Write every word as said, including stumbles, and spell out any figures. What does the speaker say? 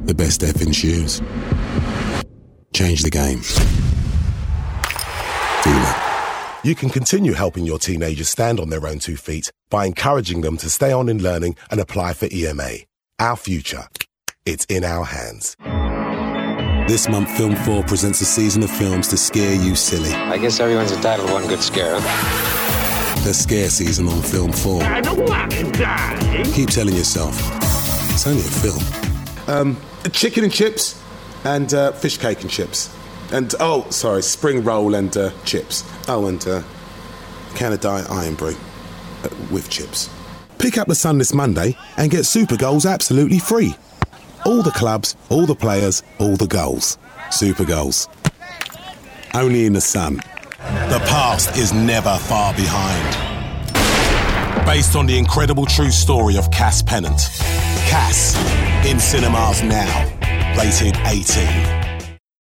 the best effing shoes. Change the game. Fila. You can continue helping your teenagers stand on their own two feet by encouraging them to stay on in learning and apply for E M A. Our future. It's in our hands. This month, Film four presents a season of films to scare you silly. I guess everyone's entitled to one good scare, huh? The scare season on Film four. I don't want to die. Keep telling yourself, it's only a film. Um, chicken and chips and uh, fish cake and chips. And, oh, sorry, spring roll and uh, chips. Oh, and uh, Canada Iron Brew uh, with chips. Pick up The Sun this Monday and get Super Goals absolutely free. All the clubs, all the players, all the goals. Super Goals. Only in The Sun. The past is never far behind. Based on the incredible true story of Cass Pennant. Cass, in cinemas now. Rated eighteen.